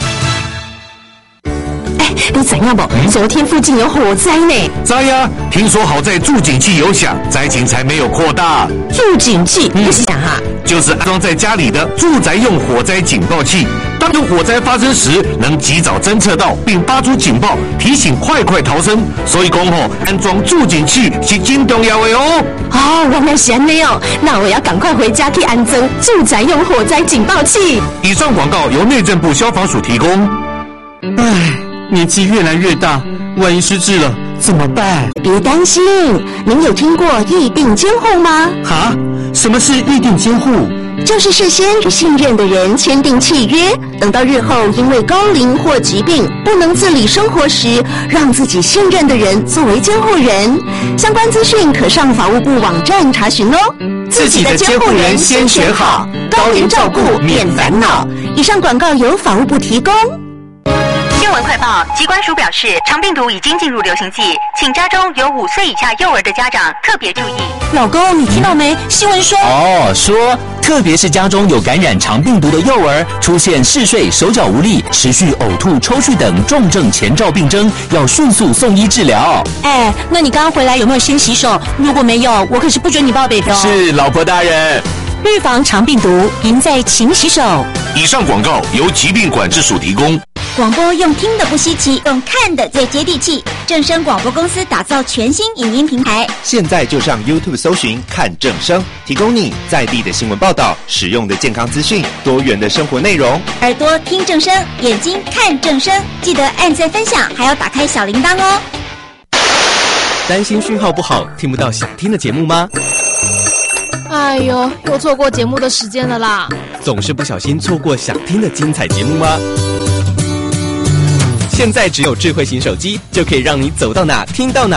你怎样不？昨天附近有火灾呢。 灾呀！听说好在助警器有响，灾情才没有扩大。 助警器不是响哈？ 就是安装在家里的住宅用火灾警报器。当有火灾发生时，能及早侦测到并发出警报，提醒快逃生。所以讲吼，安装助警器是真重要的哦。 哦，原来是这样，那我要赶快回家去安装住宅用火灾警报器。 以上广告由内政部消防署提供。 唉，年纪越来越大，万一失智了怎么办？ 别担心，您有听过预定监护吗？ 哈？什么是预定监护？ 就是事先与信任的人签订契约，等到日后因为高龄或疾病不能自理生活时，让自己信任的人作为监护人。相关资讯可上法务部网站查询哦。 自己的监护人先选好，高龄照顾免烦恼。 以上广告由法务部提供。 新闻快报，疾管署表示，肠病毒已经进入流行季，请家中有5岁以下幼儿的家长特别注意。 老公，你听到没？新闻说说特别是家中有感染肠病毒的幼儿，出现嗜睡、手脚无力、持续呕吐、抽搐等重症前兆病征，要迅速送医治疗。 哎，那你刚刚回来有没有先洗手？如果没有，我可是不准你抱北的。 是，老婆大人。 预防肠病毒，赢在勤洗手。 以上广告由疾病管制署提供。 广播用听的不稀奇，用看的最接地气。正声广播公司打造全新影音平台， 现在就上 YouTube 搜寻看正声，提供你在地的新闻报道、实用的健康资讯、多元的生活内容。 耳朵听正声，眼睛看正声，记得按赞分享，还要打开小铃铛哦。 担心讯号不好，听不到想听的节目吗？ 哎呦，又错过节目的时间了啦！ 总是不小心错过想听的精彩节目吗？现在只有智慧型手机就可以让你走到哪听到哪，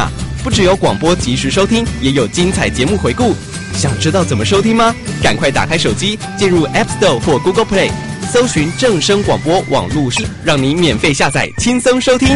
不只有广播及时收听，也有精彩节目回顾。想知道怎么收听吗？赶快打开手机，进入 App Store 或 Google Play，搜寻正声广播网络，让你免费下载，轻松收听。